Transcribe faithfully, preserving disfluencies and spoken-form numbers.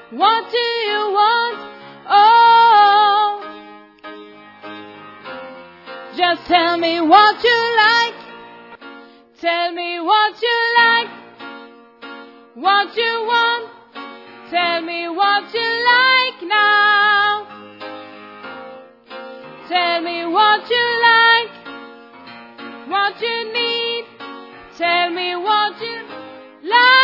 What do you want? Oh, just tell me what you like. Tell me what you like. What you want. Tell me what you like now. Tell me what you like. What you need. Tell me what you like.